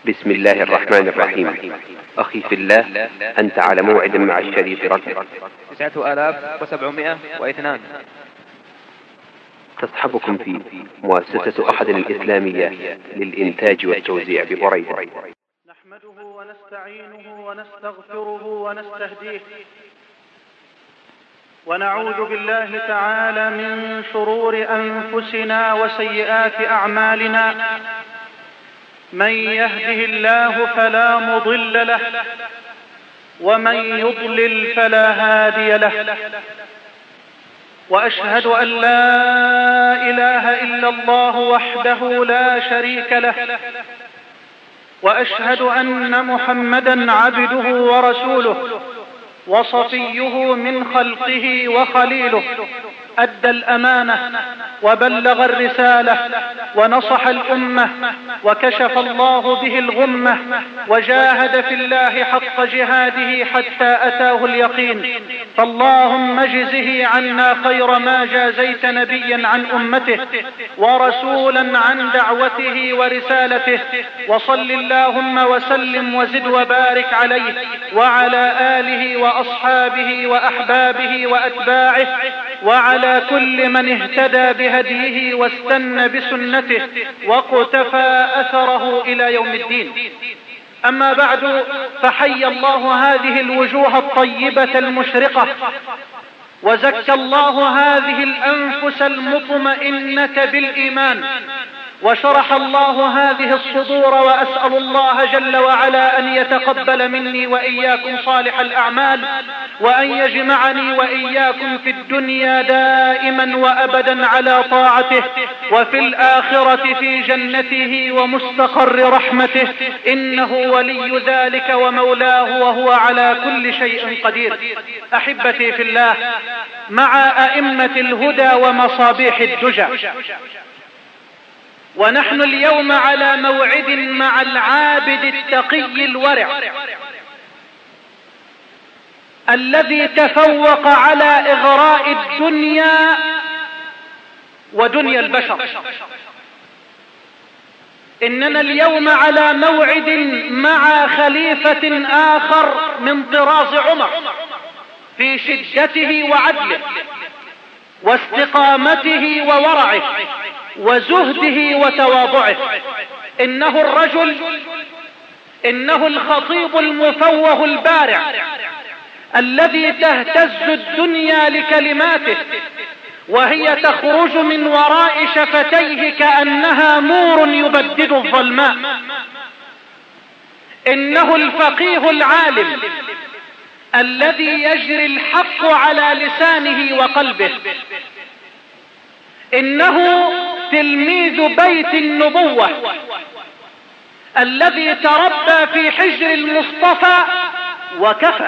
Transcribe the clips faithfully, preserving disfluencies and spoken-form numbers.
بسم الله الرحمن الرحيم. أخي في الله، أنت على موعد مع الشريف رقم تسعة آلاف وسبعمائة واثنان. تصحبكم في مؤسسة أحد الإسلامية للإنتاج والتوزيع ببريدة. نحمده ونستعينه ونستغفره ونستهديه، ونعوذ بالله تعالى من شرور أنفسنا وسيئات أعمالنا. من يهده الله فلا مضل له، ومن يضلل فلا هادي له. وأشهد أن لا إله إلا الله وحده لا شريك له، وأشهد أن محمدا عبده ورسوله وصفيه من خلقه وخليله. أدى الأمانة وبلغ الرسالة ونصح الأمة، وكشف الله به الغمة، وجاهد في الله حق جهاده حتى أتاه اليقين. فاللهم اجزه عنا خير ما جازيت نبيا عن أمته ورسولا عن دعوته ورسالته. وصل اللهم وسلم وزد وبارك عليه وعلى آله وأصحابه وأحبابه وأتباعه، وعلى كل من اهتدى بهديه واستنى بسنته واقتفى أثره إلى يوم الدين. أما بعد، فحي الله هذه الوجوه الطيبة المشرقة، وزكى الله هذه الأنفس المطمئنة بالإيمان، وشرح الله هذه الصدور. وأسأل الله جل وعلا أن يتقبل مني وإياكم صالح الأعمال، وأن يجمعني وإياكم في الدنيا دائما وأبدا على طاعته، وفي الآخرة في جنته ومستقر رحمته، إنه ولي ذلك ومولاه، وهو على كل شيء قدير. أحبتي في الله، مع أئمة الهدى ومصابيح الدجى، ونحن اليوم على موعد مع العابد التقي الورع الذي تفوق على إغراء الدنيا ودنيا البشر. إننا اليوم على موعد مع خليفة آخر من طراز عمر في شدته وعدله واستقامته وورعه وزهده وتواضعه. إنه الرجل، إنه الخطيب المفوه البارع الذي تهتز الدنيا لكلماته، وهي تخرج من وراء شفتيه كأنها نور يبدد الظلماء. إنه الفقيه العالم الذي يجري الحق على لسانه وقلبه. إنه تلميذ بيت النبوة الذي تربى في حجر المصطفى وكفى.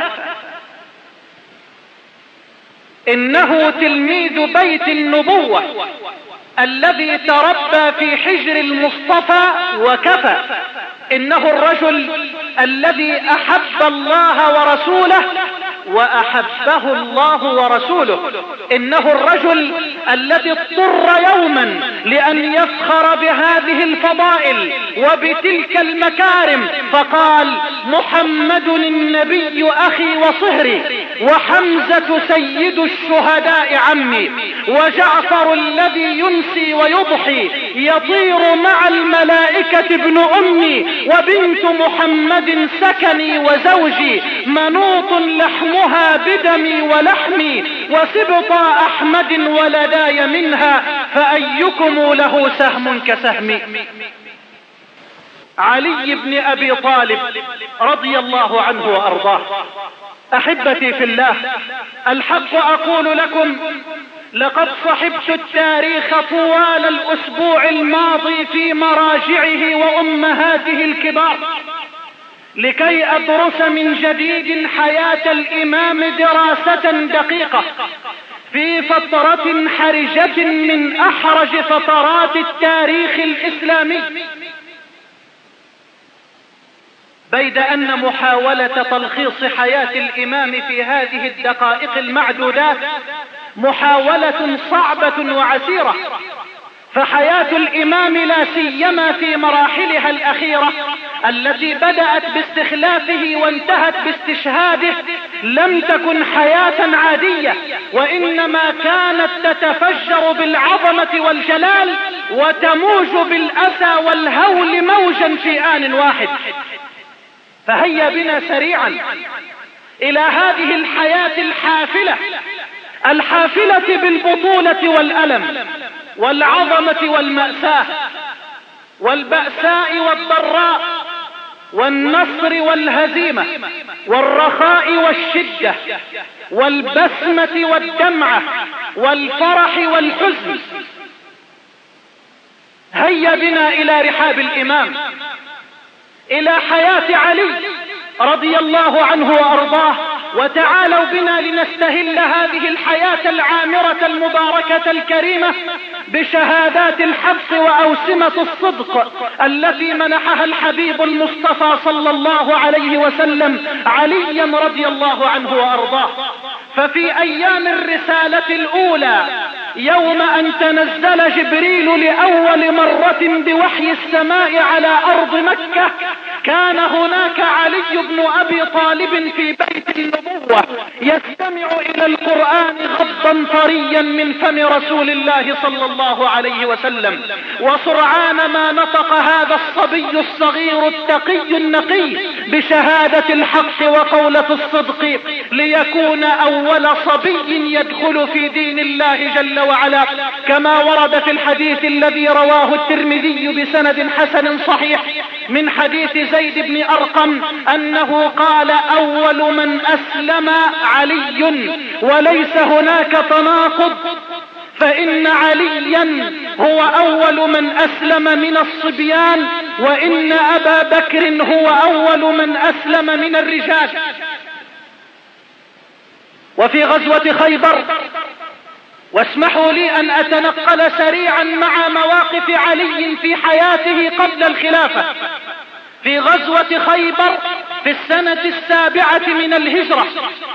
إنه تلميذ بيت النبوة الذي تربى في حجر المصطفى وكفى. إنه الرجل الذي أحب الله ورسوله وأحبه الله ورسوله. إنه الرجل الذي اضطر يوما لأن يفخر بهذه الفضائل وبتلك المكارم، فقال: محمد النبي أخي وصهري، وحمزة سيد الشهداء عمي، وجعفر الذي ينسي ويضحي يطير مع الملائكة ابن أمي، وبنت محمد سكني وزوجي، منوط لحمها بدمي ولحمي، وسبط أحمد ولداي منها، فأيكم له سهم كسهمي. علي بن أبي طالب رضي الله عنه وأرضاه. أحبتي في الله، الحق أقول لكم، لقد صحبت التاريخ طوال الأسبوع الماضي في مراجعه وأمهاته الكبار، لكي أدرس من جديد حياة الإمام دراسة دقيقة في فترة حرجة من أحرج فترات التاريخ الإسلامي. بيد أن محاولة تلخيص حياة الإمام في هذه الدقائق المعدودات محاولة صعبة وعسيرة، فحياة الإمام لا سيما في مراحلها الأخيرة التي بدأت باستخلافه وانتهت باستشهاده لم تكن حياة عادية، وإنما كانت تتفجر بالعظمة والجلال وتموج بالأسى والهول موجا في آن واحد. فهيا بنا سريعا إلى هذه الحياة الحافلة الحافلة بالبطولة والألم والعظمة والمأساة والبأساء والضراء والنصر والهزيمة والرخاء والشدة والبسمة والدمعة والفرح والحزن. هيا بنا إلى رحاب الإمام، إلى حياة علي رضي الله عنه وأرضاه، وتعالوا بنا لنستهل هذه الحياة العامرة المباركة الكريمة بشهادات الحق وأوسمة الصدق التي منحها الحبيب المصطفى صلى الله عليه وسلم عليا رضي الله عنه وأرضاه. ففي أيام الرسالة الأولى يوم أن تنزل جبريل لأول مرة بوحي السماء على أرض مكة كان هناك علي بن أبي طالب في بيت النبوة يستمع إلى القرآن غضا طريا من فم رسول الله صلى الله عليه وسلم. وسرعان ما نطق هذا الصبي الصغير التقي النقي بشهادة الحق وقولة الصدق ليكون أول صبي يدخل في دين الله جل وعلا، كما ورد في الحديث الذي رواه الترمذي بسند حسن صحيح من حديث زيد بن أرقم أنه قال أول من أسلم علي، وليس هناك تناقض، فإن عليا هو أول من أسلم من الصبيان، وإن أبا بكر هو أول من أسلم من الرجال. وفي غزوة خيبر، واسمحوا لي أن أتنقل سريعا مع مواقف علي في حياته قبل الخلافة. في غزوة خيبر في السنة السابعة من الهجرة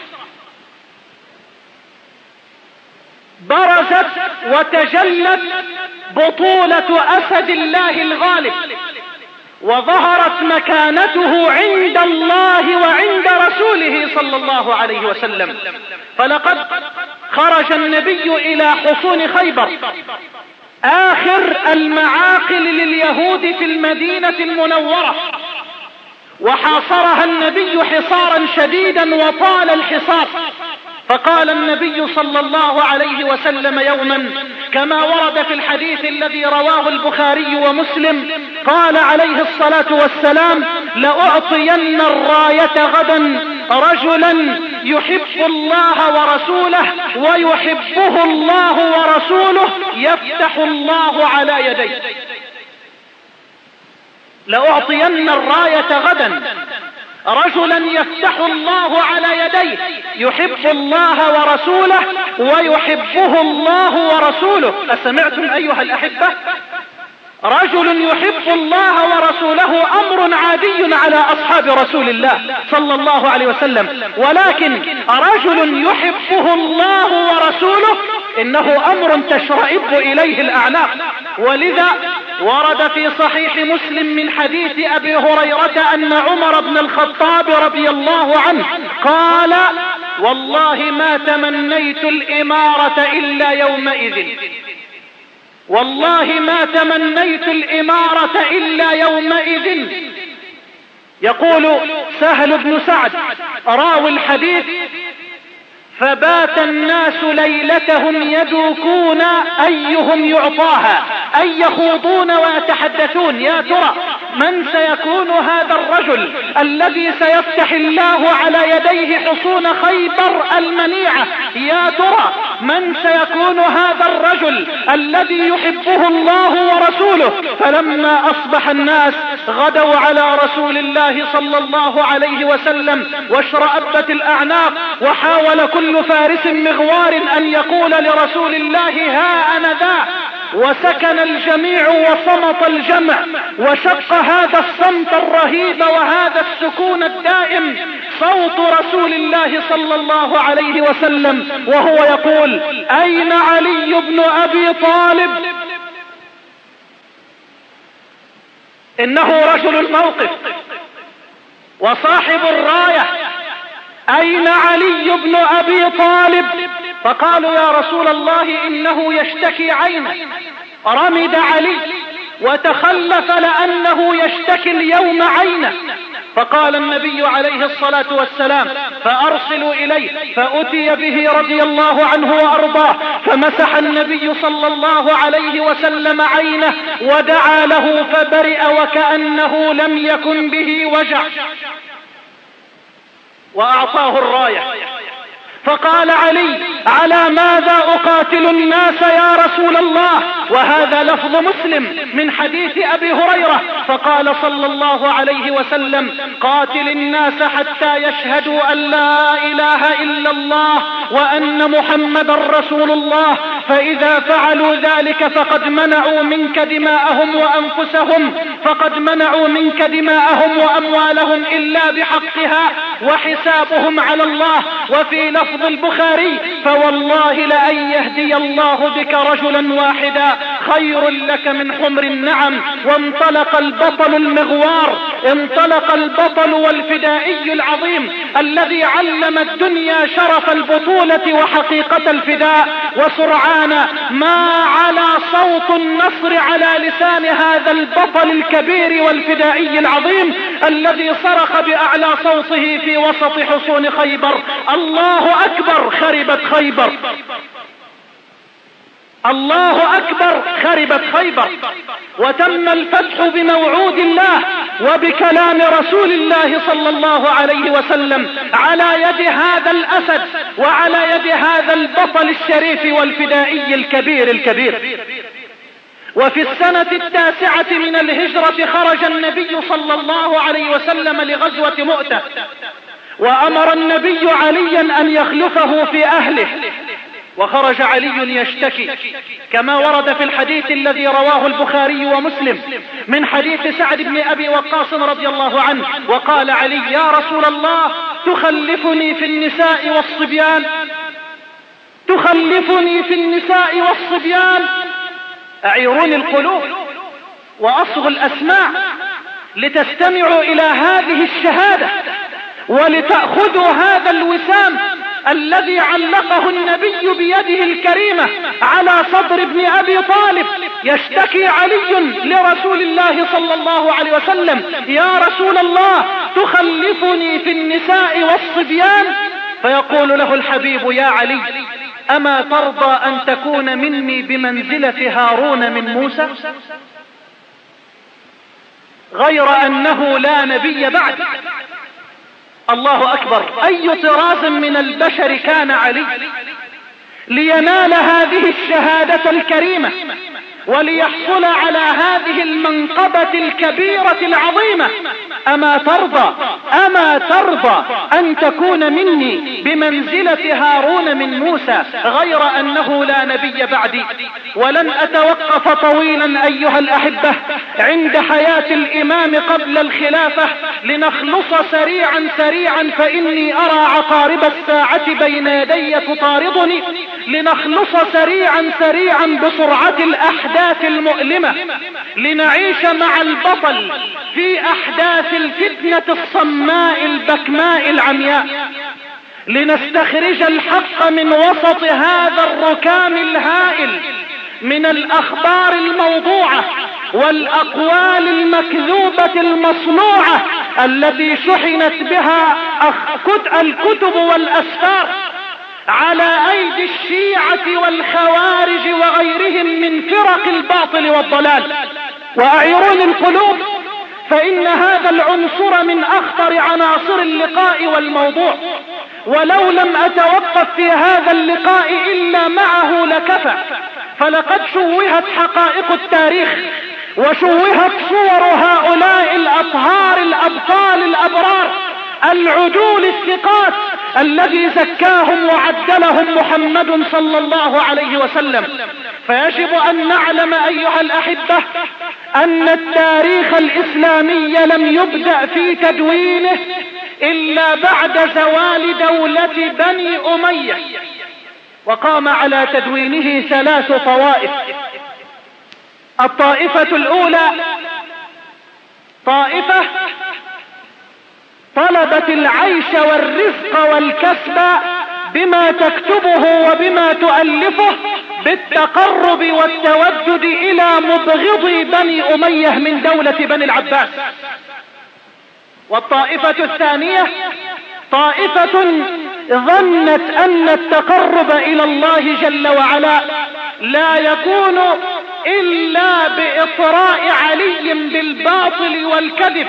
برزت وتجلت بطولة أسد الله الغالب، وظهرت مكانته عند الله وعند رسوله صلى الله عليه وسلم. فلقد خرج النبي إلى حصون خيبر، آخر المعاقل لليهود في المدينة المنورة، وحاصرها النبي حصارا شديدا وطال الحصار. فقال النبي صلى الله عليه وسلم يوما كما ورد في الحديث الذي رواه البخاري ومسلم، قال عليه الصلاة والسلام: لأعطين الراية غدا رجلا يحب الله ورسوله ويحبه الله ورسوله يفتح الله على يديه. لأعطين الراية غدا رجلا يفتح الله على يديه يحب الله ورسوله ويحبه الله ورسوله. أسمعتم أيها الأحبة؟ رجل يحب الله ورسوله أمر عادي على أصحاب رسول الله صلى الله عليه وسلم، ولكن رجل يحبه الله ورسوله إنه أمر تشرئب إليه الأعناق. ولذا ورد في صحيح مسلم من حديث أبي هريرة أن عمر بن الخطاب رضي الله عنه قال: والله ما تمنيت الإمارة إلا يومئذ، والله ما تمنيت الإمارة إلا يومئذ. يقول سهل بن سعد راوي الحديث: فبات الناس ليلتهم يدوكون أيهم يعطاها، أي يخوضون ويتحدثون يا ترى من سيكون هذا الرجل الذي سيفتح الله على يديه حصون خيبر المنيعة، يا ترى من سيكون هذا الرجل الذي يحبه الله ورسوله. فلما أصبح الناس غدوا على رسول الله صلى الله عليه وسلم واشرأبت الأعناق، وحاول كل فارس مغوار أن يقول لرسول الله ها أنا ذا، وسكن الجميع وصمت الجمع، وشق هذا الصمت الرهيب وهذا السكون الدائم صوت رسول الله صلى الله عليه وسلم وهو يقول: أين علي بن أبي طالب؟ إنه رجل الموقف، وصاحب الراية أين علي بن أبي طالب؟ فقالوا يا رسول الله إنه يشتكي عينه. رمد علي وتخلف لأنه يشتكي اليوم عينه. فقال النبي عليه الصلاة والسلام فأرسلوا إليه، فأتي به رضي الله عنه وأرضاه، فمسح النبي صلى الله عليه وسلم عينه ودعا له فبرئ وكأنه لم يكن به وجع، وأعطاه الراية. فقال علي على ماذا أقاتل الناس يا رسول الله؟ وهذا لفظ مسلم من حديث أبي هريرة. فقال صلى الله عليه وسلم قاتل الناس حتى يشهدوا أن لا إله إلا الله وأن محمدا رسول الله، فإذا فعلوا ذلك فقد منعوا منك دماءهم وأنفسهم فقد منعوا منك دماءهم وأموالهم إلا بحقها وحسابهم على الله. وفي لفظ البخاري فوالله لأن يهدي الله بك رجلا واحدا خير لك من حمر النعم. وانطلق البطل المغوار، انطلق البطل والفدائي العظيم الذي علم الدنيا شرف البطولة وحقيقة الفداء. وسرعان ما على صوت النصر على لسان هذا البطل الكبير والفدائي العظيم الذي صرخ بأعلى صوته في وسط حصون خيبر: الله أكبر خربت خيبر، الله أكبر خربت خيبر. وتم الفتح بموعود الله وبكلام رسول الله صلى الله عليه وسلم على يد هذا الأسد وعلى يد هذا البطل الشريف والفدائي الكبير الكبير. وفي السنة التاسعة من الهجرة خرج النبي صلى الله عليه وسلم لغزوة مؤتة، وأمر النبي عليا أن يخلفه في أهله، وخرج علي يشتكي كما ورد في الحديث الذي رواه البخاري ومسلم من حديث سعد بن أبي وقاص رضي الله عنه. وقال علي يا رسول الله تخلفني في النساء والصبيان، تخلفني في النساء والصبيان. أعيروني القلوب وأصغوا الأسماع لتستمعوا إلى هذه الشهادة ولتأخذوا هذا الوسام الذي علقه النبي بيده الكريمة على صدر ابن أبي طالب. يشتكي علي لرسول الله صلى الله عليه وسلم يا رسول الله تخلفني في النساء والصبيان. فيقول له الحبيب يا علي أما ترضى أن تكون مني بمنزلة هارون من موسى؟ غير أنه لا نبي بعد. الله أكبر، أي طراز من البشر كان علي لينال هذه الشهادة الكريمة وليحصل على هذه المنقبة الكبيرة العظيمة. أما ترضى أما ترضى أن تكون مني بمنزلة هارون من موسى غير أنه لا نبي بعدي. ولن أتوقف طويلا أيها الأحبة عند حياة الإمام قبل الخلافة لنخلص سريعا سريعا فإني أرى عقارب الساعة بين يدي تطاردني. لنخلص سريعا سريعا بسرعة الأحداث المؤلمة لنعيش مع البطل في أحداث الفتنة الصماء البكماء العمياء، لنستخرج الحق من وسط هذا الركام الهائل من الأخبار الموضوعة والأقوال المكذوبة المصنوعة التي شحنت بها الكتب والأسفار على أيدي الشيعة والخوارج وغيرهم من فرق الباطل والضلال. وأعيرون القلوب فإن هذا العنصر من أخطر عناصر اللقاء والموضوع، ولو لم أتوقف في هذا اللقاء إلا معه لكفى. فلقد شوهت حقائق التاريخ وشوهت صور هؤلاء الأطهار الأبطال الأبرار العدول الثقات الذي زكاهم وعدلهم محمد صلى الله عليه وسلم. فيجب أن نعلم أيها الأحبة أن التاريخ الإسلامي لم يبدأ في تدوينه إلا بعد زوال دولة بني أمية، وقام على تدوينه ثلاث طوائف. الطائفة الأولى طائفة طلبت العيش والرزق والكسب بما تكتبه وبما تؤلفه بالتقرب والتودد إلى مبغضي بني أمية من دولة بني العباس. والطائفة الثانية طائفة ظنت أن التقرب إلى الله جل وعلا لا يكون إلا بإطراء علي بالباطل والكذب،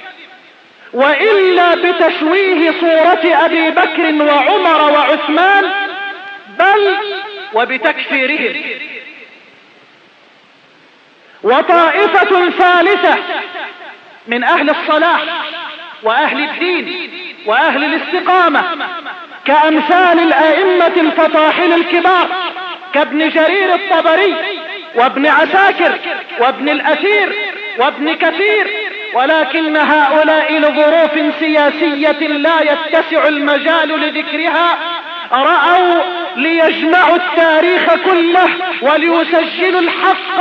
وإلا بتشويه صورة أبي بكر وعمر وعثمان، بل وبتكفيرهم. وطائفة ثالثة من أهل الصلاح وأهل الدين وأهل الاستقامة كأمثال الأئمة الفطاحل الكبار كابن جرير الطبري وابن عساكر وابن الأثير وابن كثير، ولكن هؤلاء لظروف سياسية لا يتسع المجال لذكرها رأوا ليجمعوا التاريخ كله وليسجلوا الحق،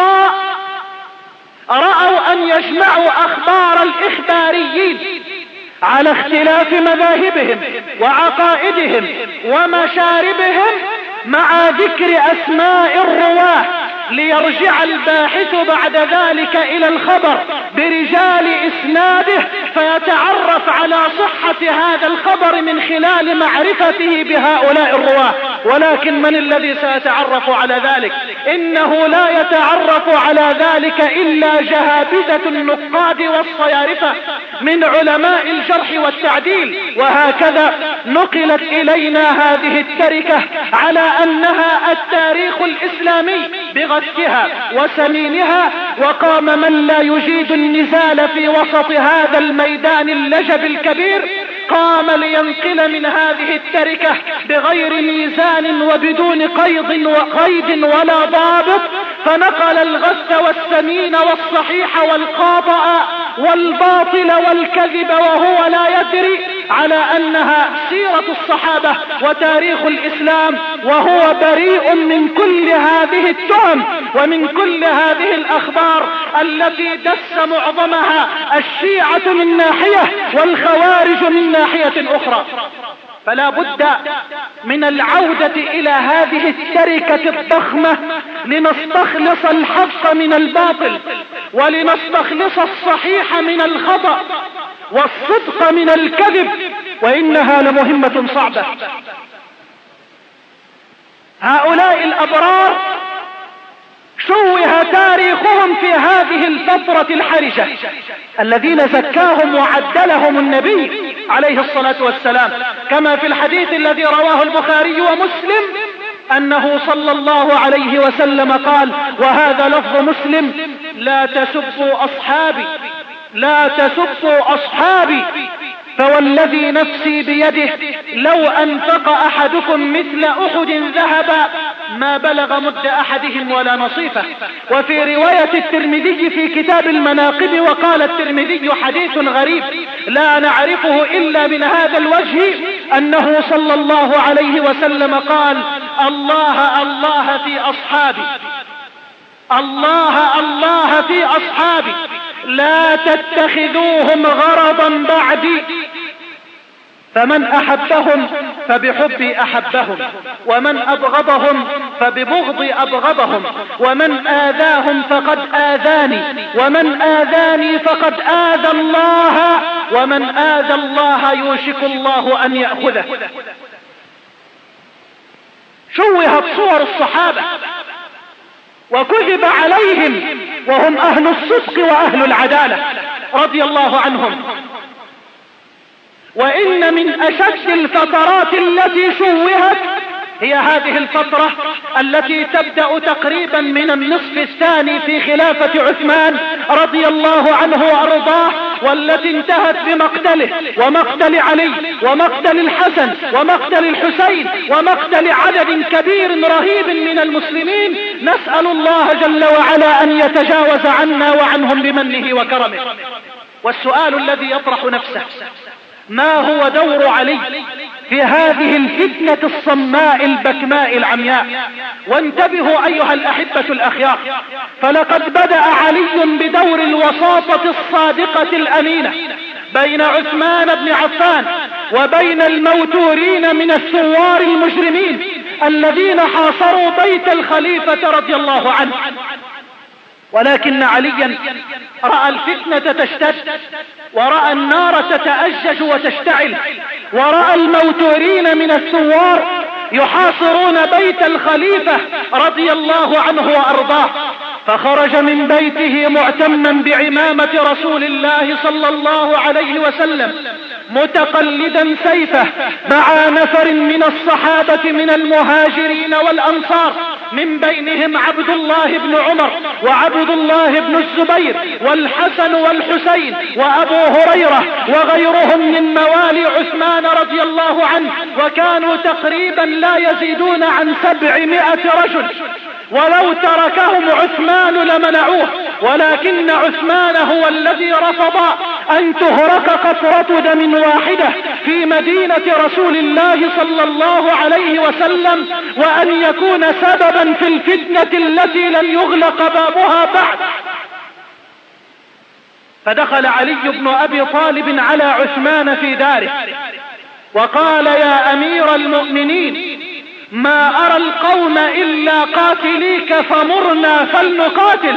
رأوا أن يجمعوا أخبار الإخباريين على اختلاف مذاهبهم وعقائدهم ومشاربهم مع ذكر أسماء الرواه، ليرجع الباحث بعد ذلك إلى الخبر برجال إسناده فيتعرف على صحة هذا الخبر من خلال معرفته بهؤلاء الرواه. ولكن من الذي سيتعرف على ذلك؟ إنه لا يتعرف على ذلك إلا جهابذة النقاد والصيارفة من علماء الجرح والتعديل. وهكذا نقلت إلينا هذه التركة على أنها التاريخ الإسلامي بغثها وسمينها، وقام من لا يجيد النزال في وسط هذا الميدان اللجب الكبير، قام لينقل من هذه التركة بغير ميزان وبدون قيد وقيد ولا ضابط، فنقل الغث والسمين والصحيح والخاطئ والباطل والكذب وهو لا يدري على أنها سيرة الصحابة وتاريخ الإسلام، وهو بريء من كل هذه التهم ومن كل هذه الأخبار التي دس معظمها الشيعة من ناحية والخوارج من ناحية أخرى. فلا بد من العودة إلى هذه التركة الضخمة لنستخلص الحق من الباطل، ولنستخلص الصحيح من الخطأ، والصدق من الكذب، وإنها لمهمة صعبة. هؤلاء الأبرار شوه تاريخهم في هذه الفترة الحرجة، الذين زكاهم وعدلهم النبي عليه الصلاة والسلام، كما في الحديث الذي رواه البخاري ومسلم أنه صلى الله عليه وسلم قال، وهذا لفظ مسلم: لا تسبوا أصحابي لا تسبوا أصحابي فوالذي نفسي بيده لو أنفق أحدكم مثل أحد ذهبا ما بلغ مد أحدهم ولا نصيفه. وفي رواية الترمذي في كتاب المناقب وقال الترمذي حديث غريب لا نعرفه إلا من هذا الوجه، أنه صلى الله عليه وسلم قال: الله الله في أصحابي الله الله في أصحابي لا تتخذوهم غرضا بعدي، فمن أحبهم فبحبي أحبهم، ومن أبغضهم فببغضي أبغضهم، ومن آذاهم فقد آذاني، ومن آذاني فقد آذى الله، ومن آذى الله يوشك الله أن يأخذه. شوهت صور الصحابة وكذب عليهم وهم أهل الصدق وأهل العدالة رضي الله عنهم. وإن من أشد الفترات التي شوهت هي هذه الفترة التي تبدأ تقريبا من النصف الثاني في خلافة عثمان رضي الله عنه وأرضاه، والتي انتهت بمقتله ومقتل علي ومقتل الحسن ومقتل الحسين ومقتل عدد كبير رهيب من المسلمين. نسأل الله جل وعلا أن يتجاوز عنا وعنهم بمنه وكرمه. والسؤال الذي يطرح نفسه: ما هو دور علي في هذه الفتنة الصماء البكماء العمياء؟ وانتبهوا أيها الأحبة الأخيار، فلقد بدأ علي بدور الوساطة الصادقة الأمينة بين عثمان بن عفان وبين الموتورين من الثوار المجرمين الذين حاصروا بيت الخليفة رضي الله عنه. ولكن عليا رأى الفتنة تشتد، ورأى النار تتأجج وتشتعل، ورأى الموتورين من الثوار يحاصرون بيت الخليفة رضي الله عنه وأرضاه، فخرج من بيته معتما بعمامة رسول الله صلى الله عليه وسلم متقلدا سيفه مع نفر من الصحابة من المهاجرين والأنصار، من بينهم عبد الله بن عمر وعبد الله بن الزبير والحسن والحسين وأبو هريرة وغيرهم من موالي عثمان رضي الله عنه، وكانوا تقريبا لا يزيدون عن سبعمائة رجل. ولو تركهم عثمان لمنعوه، ولكن عثمان هو الذي رفض أن تهرق قطرة دم واحدة في مدينة رسول الله صلى الله عليه وسلم، وأن يكون سببا في الفتنة التي لن يغلق بابها بعد. فدخل علي بن أبي طالب على عثمان في داره وقال: يا أمير المؤمنين، ما أرى القوم إلا قاتليك، فمرنا فلنقاتل.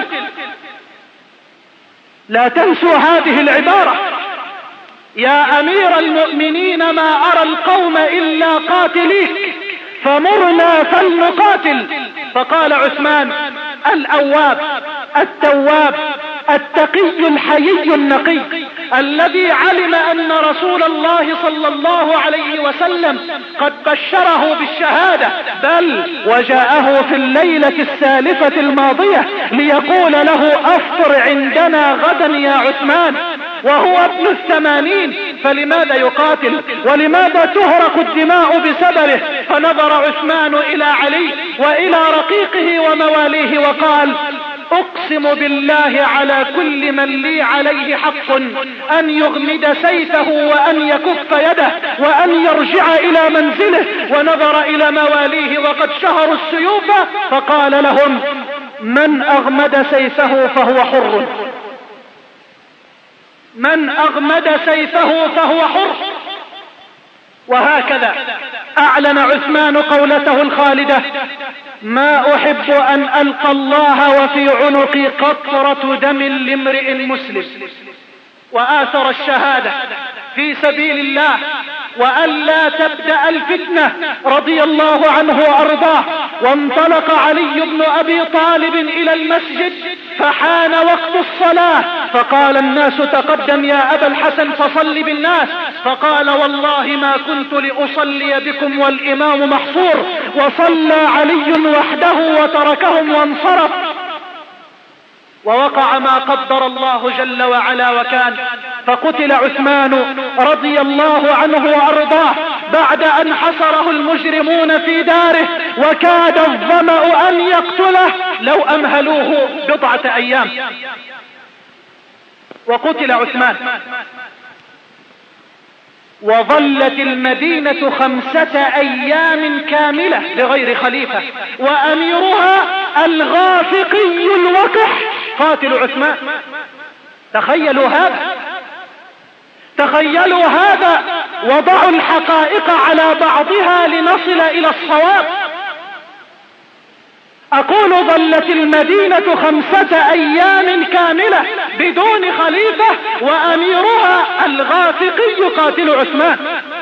لا تنسوا هذه العبارة: يا أمير المؤمنين، ما أرى القوم إلا قاتليك، فمرنا فلنقاتل. فقال عثمان: الأواب التواب التقي الحيي النقي، الذي علم أن رسول الله صلى الله عليه وسلم قد بشره بالشهادة، بل وجاءه في الليلة السالفة الماضية ليقول له: أفطر عندنا غدا يا عثمان، وهو ابن الثمانين، فلماذا يقاتل؟ ولماذا تهرق الدماء بسببه؟ فنظر عثمان إلى علي وإلى رقيقه ومواليه وقال: أقسم بالله على كل من لي عليه حق أن يغمد سيفه وأن يكف يده وأن يرجع إلى منزله. ونظر إلى مواليه وقد شهروا السيوف، فقال لهم: من أغمد سيفه فهو حر، من أغمد سيفه فهو حر. وهكذا أعلن عثمان قولته الخالدة: ما أحب أن ألقى الله وفي عنقي قطرة دم لامرئ مسلم. وآثر الشهادة في سبيل الله وألا تبدأ الفتنة رضي الله عنه وأرضاه. وانطلق علي بن أبي طالب إلى المسجد، فحان وقت الصلاة، فقال الناس: تقدم يا أبا الحسن فصل بالناس. فقال: والله ما كنت لأصلي بكم والإمام محصور. وصلى علي وحده وتركهم وانصرف. ووقع ما قدر الله جل وعلا وكان، فقتل عثمان رضي الله عنه وأرضاه بعد أن حصره المجرمون في داره، وكاد الظمأ أن يقتله لو أمهلوه بضعة أيام. وقتل عثمان، وظلت المدينة خمسة أيام كاملة بغير خليفة، وأميرها الغافقي الوقح قاتل عثمان. تخيلوا هذا، تخيلوا هذا، وضعوا الحقائق على بعضها لنصل إلى الصواب. أقول ظلت المدينة خمسة أيام كاملة بدون خليفة، وأميرها الغافقي قاتل عثمان.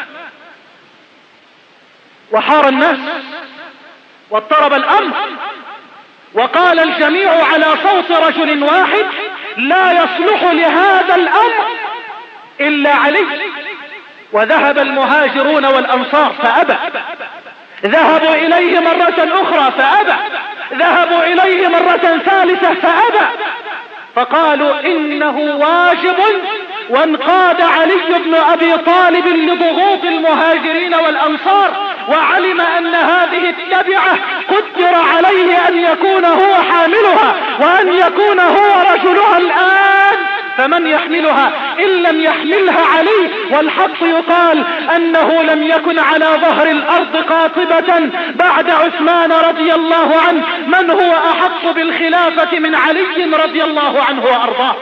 وحار الناس واضطرب الأمر، وقال الجميع على صوت رجل واحد: لا يصلح لهذا الأمر إلا علي. وذهب المهاجرون والأنصار فأبى، ذهبوا إليه مرة أخرى فأبى، ذهبوا إليه مرة ثالثة فأبى، فقالوا إنه واجب. وانقاد علي بن أبي طالب لضغوط المهاجرين والأنصار، وعلم أن هذه التبعة قدر عليه أن يكون هو حاملها وأن يكون هو رجلها الآن، فمن يحملها إن لم يحملها علي؟ والحق يقال أنه لم يكن على ظهر الأرض قاطبة بعد عثمان رضي الله عنه من هو أحق بالخلافة من علي رضي الله عنه وأرضاه.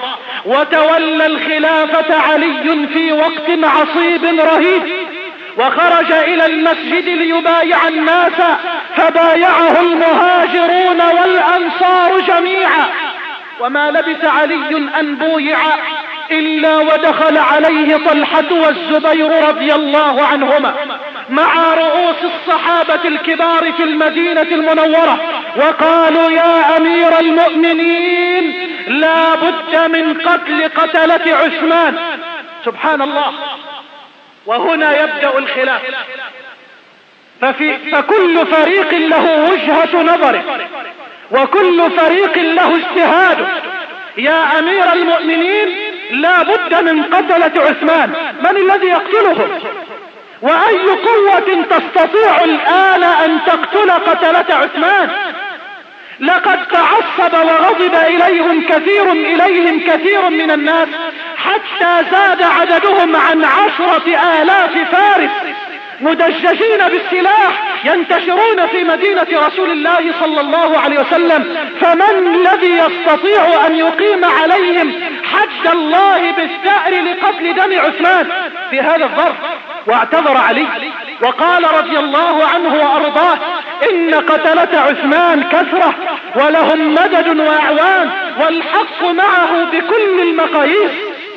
وتولى الخلافة علي في وقت عصيب رهيب، وخرج إلى المسجد ليبايع الناس، فبايعه المهاجرون والأنصار جميعا. وما لبث علي أن بويع إلا ودخل عليه طلحة والزبير رضي الله عنهما مع رؤوس الصحابة الكبار في المدينة المنورة، وقالوا: يا أمير المؤمنين، لا بد من قتل قتلة عثمان. سبحان الله. وهنا يبدأ الخلاف، ففي فكل فريق له وجهة نظره، وكل فريق له اجتهاده. يا أمير المؤمنين، لا بد من قتلة عثمان. من الذي يقتله؟ وأي قوة تستطيع الآن أن تقتل قتلة عثمان؟ لقد تعصب وغضب إليهم كثير إليهم كثير من الناس، حتى زاد عددهم عن عشرة آلاف فارس مدججين بالسلاح ينتشرون في مدينة رسول الله صلى الله عليه وسلم. فمن الذي يستطيع أن يقيم عليهم حد الله بالثأر لقتل دم عثمان في هذا الظرف؟ واعتذر علي وقال رضي الله عنه وأرضاه: إن قتلة عثمان كثرة ولهم مدد وأعوان، والحق معه بكل المقاييس.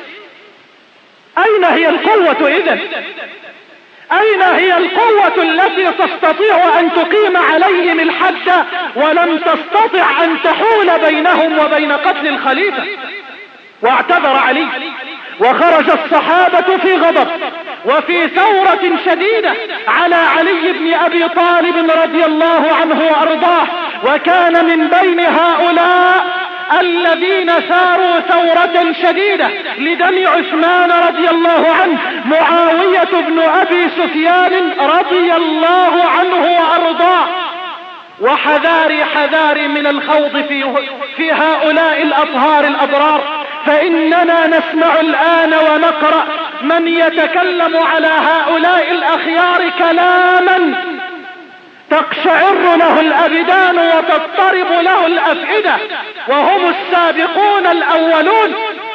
أين هي القوة إذن؟ أين هي القوة التي تستطيع أن تقيم عليهم الحد ولم تستطع أن تحول بينهم وبين قتل الخليفة؟ واعتذر علي، وخرج الصحابة في غضب وفي ثورة شديدة على علي بن أبي طالب رضي الله عنه وأرضاه. وكان من بين هؤلاء الذين ثاروا ثورة شديدة لدم عثمان رضي الله عنه معاوية بن أبي سفيان رضي الله عنه وأرضاه. وحذاري حذاري من الخوض في, في هؤلاء الأطهار الأضرار، فإننا نسمع الآن ونقرأ من يتكلم على هؤلاء الأخيار كلاما تقشعر له الأبدان وتضطرب له الأفئدة، وهم السابقون الأولون.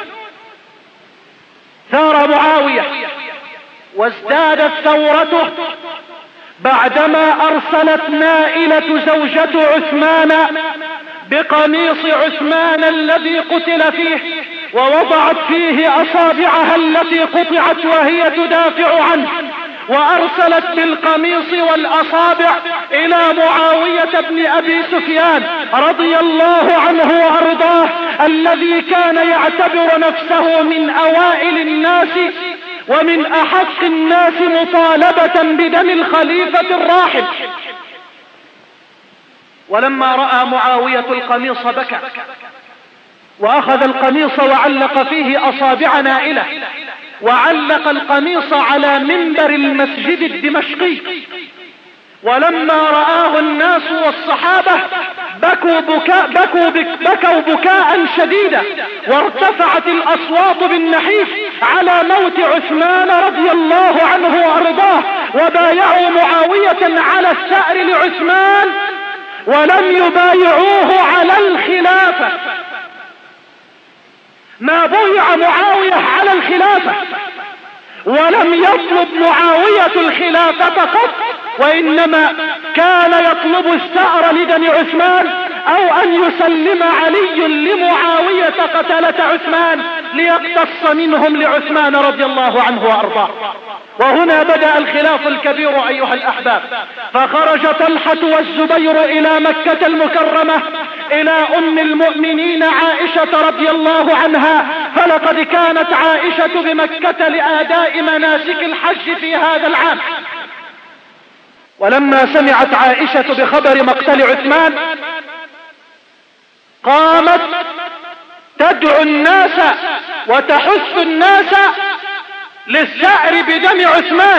ثار معاوية وازدادت ثورته بعدما أرسلت نائلة زوجة عثمان بقميص عثمان الذي قتل فيه، ووضعت فيه أصابعها التي قطعت وهي تدافع عنه، وأرسلت بالقميص والأصابع إلى معاوية بن أبي سفيان رضي الله عنه وأرضاه، الذي كان يعتبر نفسه من أوائل الناس ومن أحق الناس مطالبة بدم الخليفة الراحل. ولما رأى معاوية القميص بكى، وأخذ القميص وعلق فيه أصابع نائلة، وعلق القميص على منبر المسجد الدمشقي. ولما رآه الناس والصحابة بكوا بكاء, بكوا بك بكوا بكاء شديدا، وارتفعت الأصوات بالنحيف على موت عثمان رضي الله عنه وأرضاه، وبايعوا معاوية على الثأر لعثمان ولم يبايعوه على الخلافة. ما بويع معاوية على الخلافة، ولم يطلب معاوية الخلافة قط، وإنما كان يطلب الثأر لدم عثمان، أو أن يسلم علي لمعاوية قتلة عثمان ليقتص منهم لعثمان رضي الله عنه وأرضاه. وهنا بدأ الخلاف الكبير أيها الأحباب، فخرج طلحة والزبير إلى مكة المكرمة إلى أم المؤمنين عائشة رضي الله عنها، فلقد كانت عائشة بمكة لأداء مناسك الحج في هذا العام. ولما سمعت عائشة بخبر مقتل عثمان قامت تدعو الناس وتحث الناس للثأر بدم عثمان،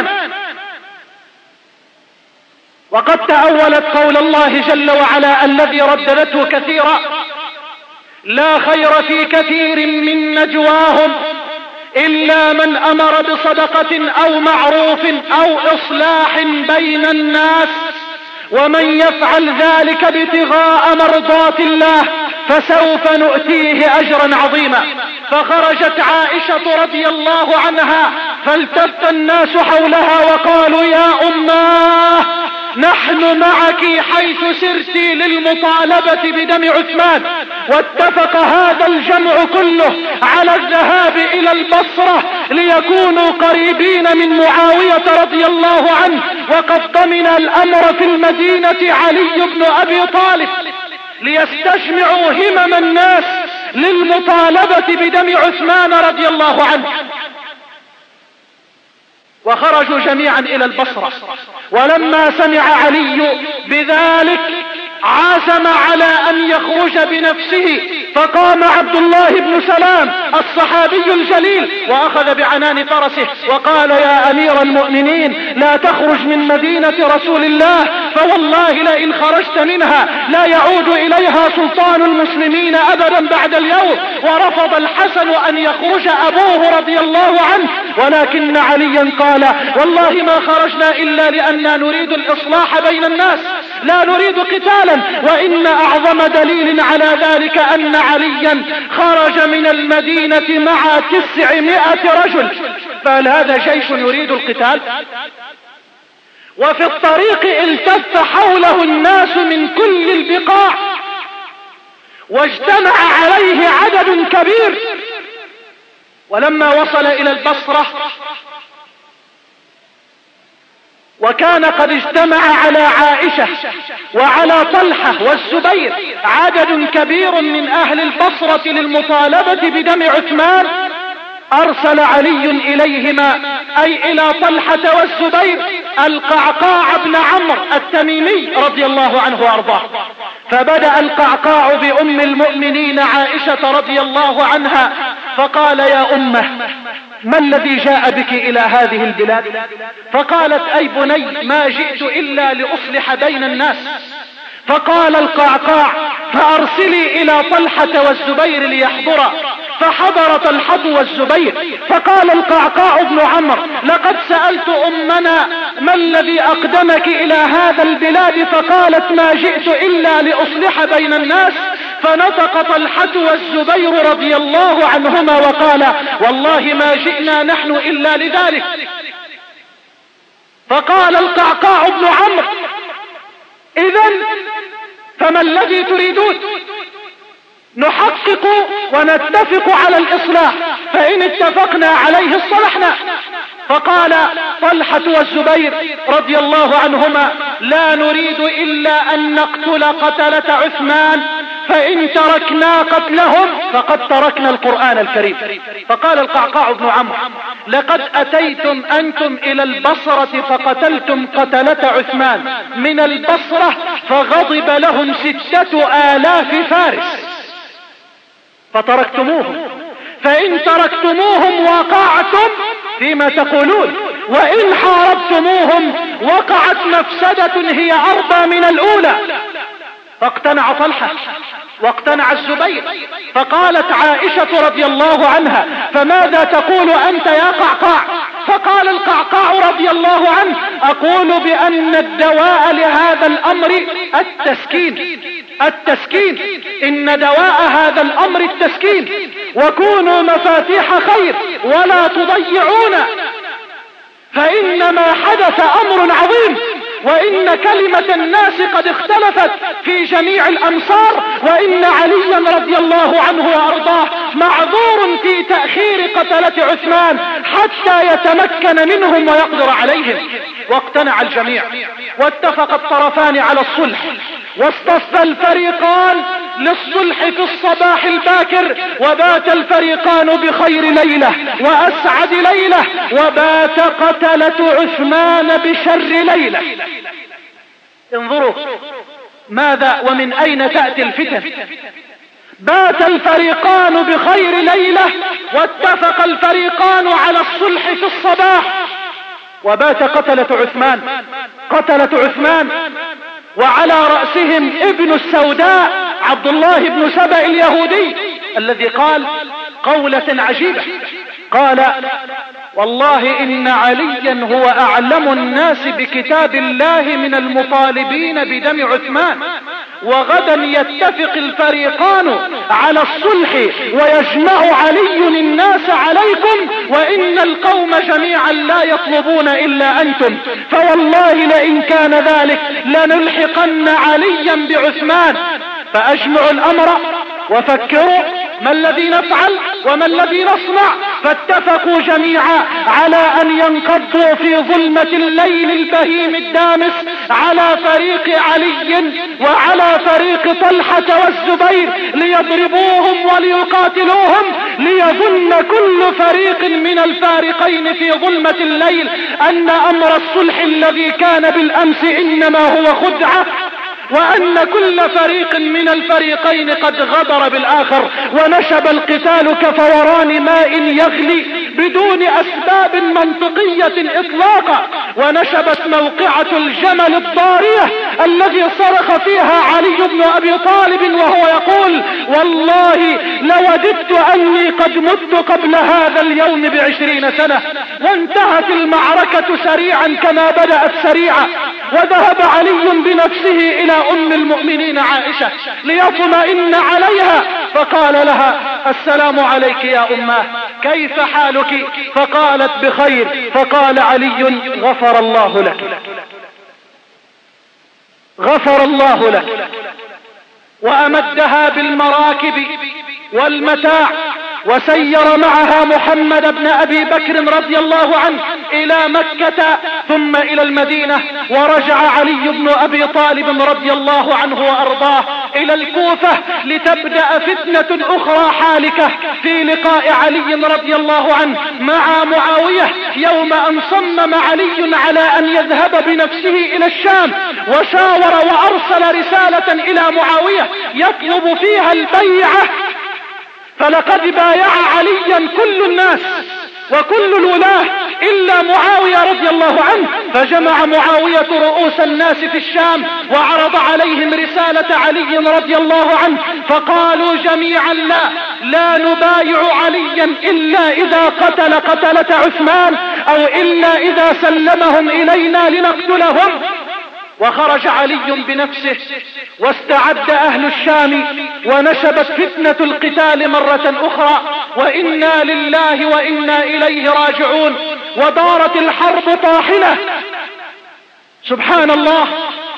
وقد تأولت قول الله جل وعلا الذي رددته كثيرا: لا خير في كثير من نجواهم إلا من أمر بصدقة أو معروف أو إصلاح بين الناس، ومن يفعل ذلك ابتغاء مرضات الله فسوف نؤتيه أجرا عظيما. فخرجت عائشة رضي الله عنها فالتف الناس حولها وقالوا يا أماه نحن معك حيث سرت للمطالبة بدم عثمان. واتفق هذا الجمع كله على الذهاب إلى البصرة ليكونوا قريبين من معاوية رضي الله عنه، وقد ضمن الأمر في المدينة علي بن أبي طالب ليستجمعوا همم الناس للمطالبة بدم عثمان رضي الله عنه. وخرجوا جميعا إلى البصرة، ولما سمع علي بذلك عزم على أن يخرج بنفسه، فقام عبد الله بن سلام الصحابي الجليل وأخذ بعنان فرسه وقال يا أمير المؤمنين لا تخرج من مدينة رسول الله، فوالله لئن خرجت منها لا يعود إليها سلطان المسلمين أبدا بعد اليوم. ورفض الحسن أن يخرج أبوه رضي الله عنه، ولكن عليا قال والله ما خرجنا إلا لأننا نريد الإصلاح بين الناس لا نريد قتالا، وإن أعظم دليل على ذلك أن عليا خرج من المدينة مع تسعمائة رجل، فهل هذا جيش يريد القتال؟ وفي الطريق التف حوله الناس من كل البقاع واجتمع عليه عدد كبير. ولما وصل إلى البصرة وكان قد اجتمع على عائشة وعلى طلحة والزبير عدد كبير من أهل البصرة للمطالبة بدم عثمان، أرسل علي إليهما أي إلى طلحة والزبير القعقاع بن عمرو التميمي رضي الله عنه وأرضاه. فبدأ القعقاع بأم المؤمنين عائشة رضي الله عنها فقال يا أمه ما الذي جاء بك إلى هذه البلاد؟ فقالت أي بني ما جئت إلا لأصلح بين الناس. فقال القعقاع فأرسلي إلى طلحة والزبير ليحضرا، فحضر طلحة والزبير. فقال القعقاع بن عمرو لقد سألت أمنا ما الذي أقدمك إلى هذا البلاد؟ فقالت ما جئت إلا لأصلح بين الناس. فنطق طلحة والزبير رضي الله عنهما وقال والله ما جئنا نحن إلا لذلك. فقال القعقاع بن عمرو إذن فما الذي تريدون؟ نحقق ونتفق على الإصلاح، فإن اتفقنا عليه اصطلحنا. فقال طلحة والزبير رضي الله عنهما لا نريد إلا أن نقتل قتلة عثمان، فإن تركنا قتلهم فقد تركنا القرآن الكريم. فقال القعقاع بن عمرو لقد أتيتم أنتم إلى البصرة فقتلتم قتلة عثمان من البصرة، فغضب لهم ستة آلاف فارس فتركتموهم، فإن تركتموهم وقعتم فيما تقولون، وإن حاربتموهم وقعت مفسدة هي أربى من الأولى. فاقتنع طلحة واقتنع الزبير. فقالت عائشة رضي الله عنها فماذا تقول أنت يا قعقاع؟ فقال القعقاع رضي الله عنه أقول بأن الدواء لهذا الأمر التسكين، التسكين إن دواء هذا الأمر التسكين، وكونوا مفاتيح خير ولا تضيعون، فإنما حدث أمر عظيم، وإن كلمة الناس قد اختلفت في جميع الأمصار، وإن عليا رضي الله عنه وأرضاه معذور في تأخير قتلة عثمان حتى يتمكن منهم ويقدر عليهم. واقتنع الجميع واتفق الطرفان على الصلح، واصطف الفريقان للصلح في الصباح الباكر، وبات الفريقان بخير ليلة وأسعد ليلة، وبات قتلة عثمان بشر ليلة. انظروا ماذا ومن أين تأتي الفتن. بات الفريقان بخير ليلة واتفق الفريقان على الصلح في الصباح، وبات قتلة عثمان قتلة عثمان وعلى رأسهم ابن السوداء عبد الله بن سبأ اليهودي الذي قال قولة عجيبة، قال والله إن عليا هو أعلم الناس بكتاب الله من المطالبين بدم عثمان، وغدا يتفق الفريقان على الصلح ويجمع علي الناس عليكم، وإن القوم جميعا لا يطلبون إلا أنتم، فوالله لئن كان ذلك لنلحقن عليا بعثمان. فأجمعوا الأمر وفكروا ما الذي نفعل وما الذي نصنع، فاتفقوا جميعا على أن ينقضوا في ظلمة الليل البهيم الدامس على فريق علي وعلى فريق طلحة والزبير ليضربوهم وليقاتلوهم، ليظن كل فريق من الفارقين في ظلمة الليل أن أمر الصلح الذي كان بالأمس إنما هو خدعة، وأن كل فريق من الفريقين قد غدر بالآخر، ونشب القتال كفوران ماء يغلي بدون أسباب منطقية إطلاقا، ونشبت موقعة الجمل الضارية الذي صرخ فيها علي بن أبي طالب وهو يقول: والله لوددت أني قد مت قبل هذا اليوم بعشرين سنة. وانتهت المعركة سريعا كما بدأت سريعا، وذهب علي بنفسه إلى أم المؤمنين عائشة ليطمئن عليها، فقال لها: السلام عليك يا أماه، كيف حالك؟ فقالت: بخير. فقال علي: غفر الله لك، غفر الله لك. وأمدها بالمراكب والمتاع، وسير معها محمد بن أبي بكر رضي الله عنه إلى مكة ثم إلى المدينة، ورجع علي بن أبي طالب رضي الله عنه وأرضاه إلى الكوفة لتبدأ فتنة أخرى حالكة في لقاء علي رضي الله عنه مع معاوية، يوم أن صمم علي على أن يذهب بنفسه إلى الشام، وشاور وأرسل رسالة إلى معاوية يطلب فيها البيعة، فلقد بايع عليا كل الناس وكل الولاة إلا معاوية رضي الله عنه، فجمع معاوية رؤوس الناس في الشام وعرض عليهم رسالة علي رضي الله عنه، فقالوا جميعا: لا لا نبايع عليا إلا إذا قتل قتلة عثمان، أو إلا إذا سلمهم إلينا لنقتلهم. وخرج علي بنفسه، واستعد أهل الشام، ونشبت فتنة القتال مرة أخرى، وإنا لله وإنا إليه راجعون، ودارت الحرب طاحنة. سبحان الله.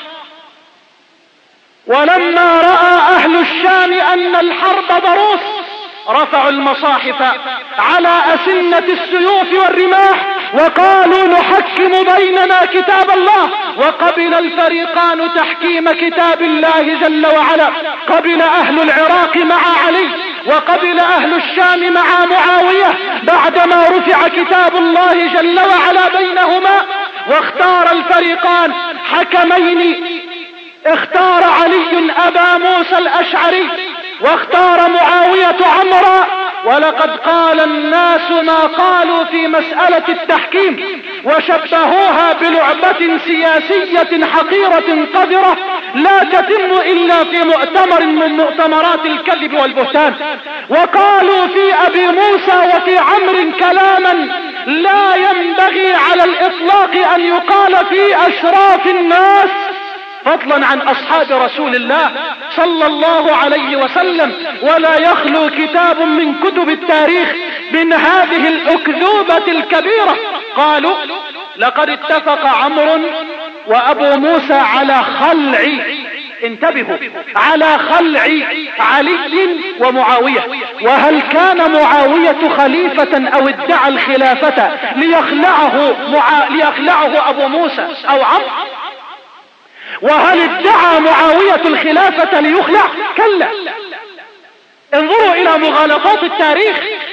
ولما رأى أهل الشام أن الحرب ضروس رفعوا المصاحف على أسنة السيوف والرماح وقالوا: نحكم بيننا كتاب الله. وقبل الفريقان تحكيم كتاب الله جل وعلا، قبل أهل العراق مع علي، وقبل أهل الشام مع معاوية بعدما رفع كتاب الله جل وعلا بينهما. واختار الفريقان حكمين، اختار علي أبا موسى الأشعري، واختار معاوية عمرا. ولقد قال الناس ما قالوا في مسألة التحكيم، وشبهوها بلعبة سياسية حقيرة قذرة لا تتم إلا في مؤتمر من مؤتمرات الكذب والبهتان. وقالوا في أبي موسى وفي عمرو كلاما لا ينبغي على الإطلاق أن يقال في أشراف الناس، فضلا عن أصحاب رسول الله صلى الله عليه وسلم. ولا يخلو كتاب من كتب التاريخ من هذه الأكذوبة الكبيرة. قالوا: لقد اتفق عمرو وأبو موسى على خلع، انتبهوا، على خلع علي ومعاوية. وهل كان معاوية خليفة أو ادعى الخلافة ليخلعه, معا... ليخلعه أبو موسى أو عمرو؟ وهل ادعى معاوية الخلافة ليخلع؟ كلا. انظروا إلى مغالطات التاريخ.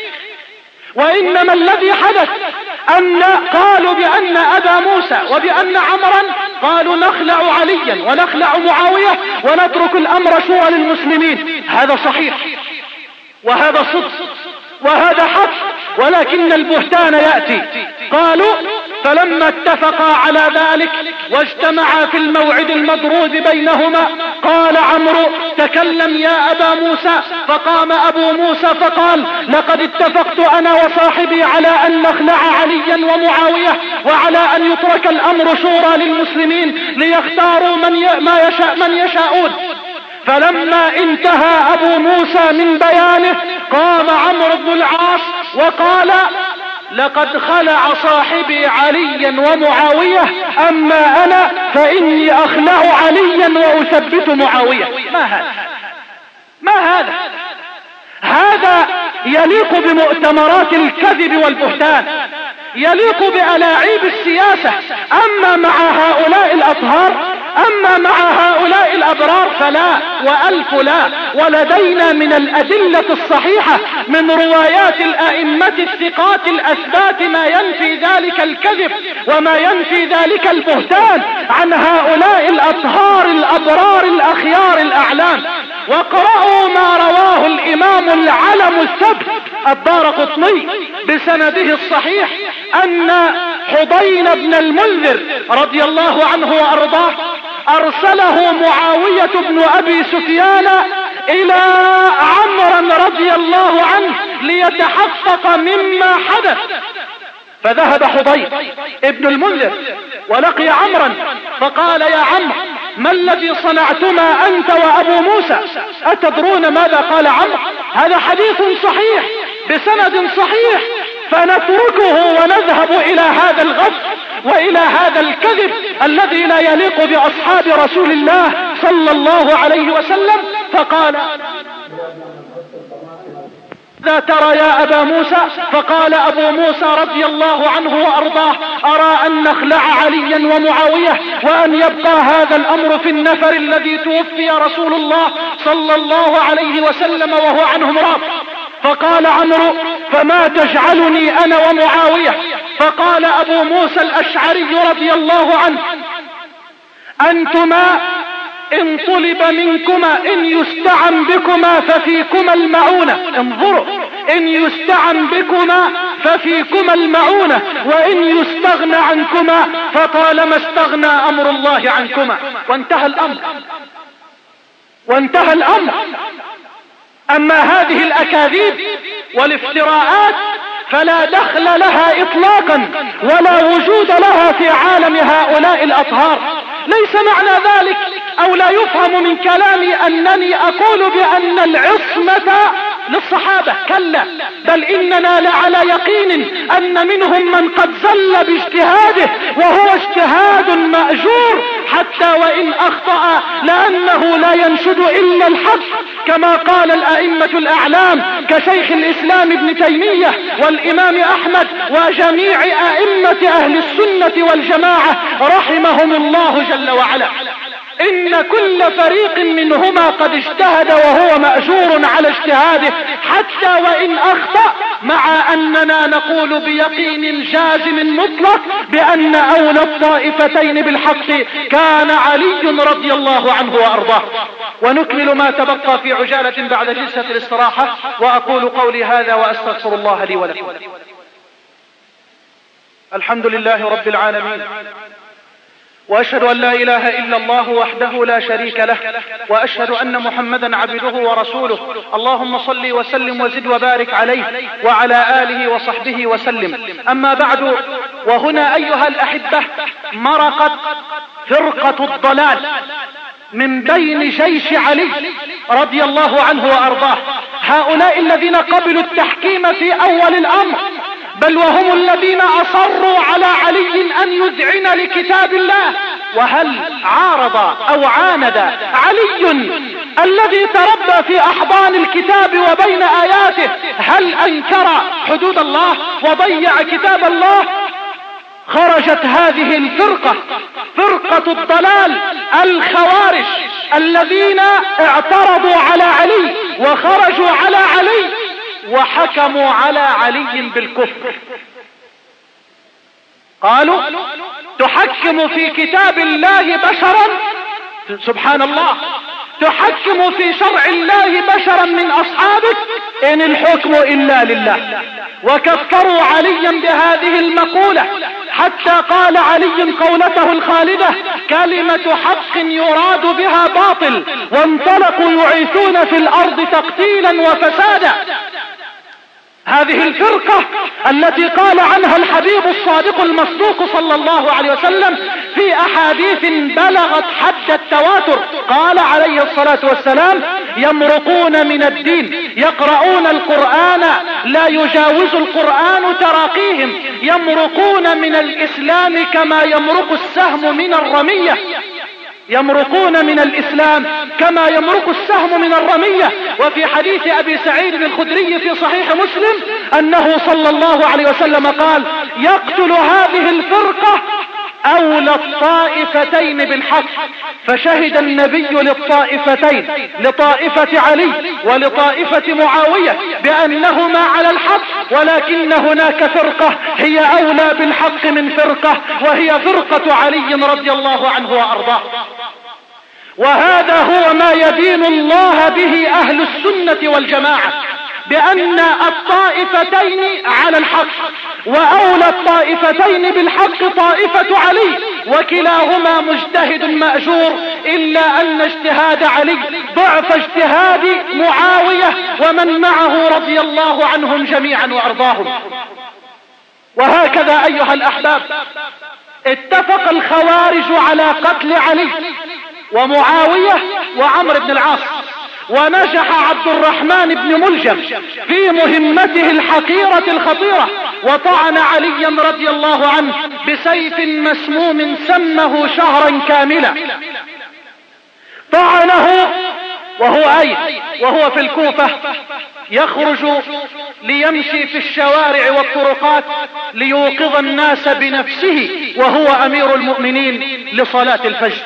وإنما الذي حدث أن قالوا بأن أبا موسى وبأن عمرا قالوا نخلع عليا ونخلع معاوية ونترك الأمر شورى للمسلمين. هذا صحيح وهذا صدق وهذا حق، ولكن البهتان يأتي. قالوا: فلما اتفقا على ذلك واجتمعا في الموعد المضروب بينهما، قال عمرو: تكلم يا أبا موسى. فقام أبو موسى فقال: لقد اتفقت أنا وصاحبي على أن نخلع عليا ومعاوية، وعلى أن يترك الأمر شورى للمسلمين ليختاروا من, ي... ما يشاء من يشاءون. فلما انتهى ابو موسى من بيانه قام عمرو بن العاص وقال: لقد خلع صاحبي عليا ومعاوية، اما انا فاني اخلع عليا واثبت معاوية. ما هذا ما هذا هذا يليق بمؤتمرات الكذب والبهتان، يليق بألاعيب السياسة. اما مع هؤلاء الاطهار، اما مع هؤلاء الابرار فلا والف لا. ولدينا من الادلة الصحيحة من روايات الائمة الثقات الاثبات ما ينفي ذلك الكذب وما ينفي ذلك البهتان عن هؤلاء الاطهار الابرار الاخيار الاعلام. وقرأوا ما رواه الامام العلم الثبت الدارقطني بسنده الصحيح ان حضين بن المنذر رضي الله عنه وارضاه ارسله معاوية بن ابي سفيان الى عمرو رضي الله عنه ليتحقق مما حدث. فذهب حضين ابن المنذر ولقي عمرا فقال: يا عمرو، ما الذي صنعتما انت وابو موسى؟ اتدرون ماذا قال عمرو؟ هذا حديث صحيح بسند صحيح، فنتركه ونذهب الى هذا الغف والى هذا الكذب الذي لا يليق باصحاب رسول الله صلى الله عليه وسلم. فقال: لا ترى يا ابا موسى؟ فقال ابو موسى رضي الله عنه وارضاه: ارى ان نخلع عليا ومعاوية وان يبقى هذا الامر في النفر الذي توفي رسول الله صلى الله عليه وسلم وهو عنهم راض. فقال عمرو: فما تجعلني انا ومعاوية؟ فقال ابو موسى الاشعري رضي الله عنه: انتما ان طلب منكما ان يستعن بكما ففيكما المعونة. انظروا، ان يستعن بكما ففيكما المعونة، وان يستغنى عنكما فطالما استغنى امر الله عنكما. وانتهى الامر وانتهى الامر اما هذه الاكاذيب والافتراءات فلا دخل لها اطلاقا ولا وجود لها في عالم هؤلاء الاطهار. ليس معنى ذلك او لا يفهم من كلامي انني اقول بان العصمة للصحابة، كلا، بل اننا لعلى يقين ان منهم من قد زل باجتهاده وهو اجتهاد مأجور حتى وان اخطأ، لانه لا ينشد الا الحق كما قال الائمة الاعلام كشيخ الاسلام ابن تيمية والامام احمد وجميع ائمة اهل السنة والجماعة رحمهم الله جل وعلا. ان كل فريق منهما قد اجتهد وهو مأجور على اجتهاده حتى وان اخطأ، مع اننا نقول بيقين جازم مطلق بان اولى الطائفتين بالحق كان علي رضي الله عنه وارضاه. ونكمل ما تبقى في عجالة بعد جلسة الاستراحة، واقول قولي هذا واستغفر الله لي ولكم. الحمد لله رب العالمين، واشهد ان لا اله الا الله وحده لا شريك له، واشهد ان محمدا عبده ورسوله. اللهم صل وسلم وزد وبارك عليه وعلى اله وصحبه وسلم. اما بعد، وهنا ايها الاحبة مرقت فرقة الضلال من بين جيش علي رضي الله عنه وارضاه، هؤلاء الذين قبلوا التحكيم في اول الامر، بل وهم الذين اصروا على علي ان يذعن لكتاب الله. وهل عارض او عاند علي الذي تربى في احضان الكتاب وبين اياته، هل انكر حدود الله وضيع كتاب الله؟ خرجت هذه الفرقة، فرقة الضلال، الخوارج الذين اعترضوا على علي وخرجوا على علي وحكموا على علي بالكفر. قالوا: تحكم في كتاب الله بشرا، سبحان الله، تحكم في شرع الله بشرا من اصحابك، ان الحكم الا لله. وكفروا عليا بهذه المقولة حتى قال علي قولته الخالدة: كلمة حق يراد بها باطل، وانطلقوا يعيثون في الارض تقتيلا وفسادا. هذه الفرقة التي قال عنها الحبيب الصادق المصدوق صلى الله عليه وسلم في أحاديث بلغت حد التواتر، قال عليه الصلاة والسلام: يمرقون من الدين، يقرؤون القرآن لا يجاوز القرآن تراقيهم، يمرقون من الإسلام كما يمرق السهم من الرمية، يمرقون من الإسلام كما يمرق السهم من الرمية. وفي حديث أبي سعيد الخدري في صحيح مسلم أنه صلى الله عليه وسلم قال: يقتل هذه الفرقة أولى الطائفتين بالحق. فشهد النبي للطائفتين، لطائفة علي ولطائفة معاوية، بأنهما على الحق، ولكن هناك فرقة هي أولى بالحق من فرقة، وهي فرقة علي رضي الله عنه وأرضاه. وهذا هو ما يدين الله به أهل السنة والجماعة، بأن الطائفتين على الحق، وأولى الطائفتين بالحق طائفة علي، وكلاهما مجتهد مأجور، إلا أن اجتهاد علي ضعف اجتهاد معاوية ومن معه رضي الله عنهم جميعا وأرضاهم. وهكذا أيها الأحباب اتفق الخوارج على قتل علي ومعاوية وعمرو بن العاص، ونجح عبد الرحمن بن ملجم في مهمته الحقيرة الخطيرة، وطعن عليا رضي الله عنه بسيف مسموم سمه شهرا كاملا. طعنه وهو أي وهو في الكوفة يخرج ليمشي في الشوارع والطرقات ليوقظ الناس بنفسه وهو أمير المؤمنين لصلاة الفجر.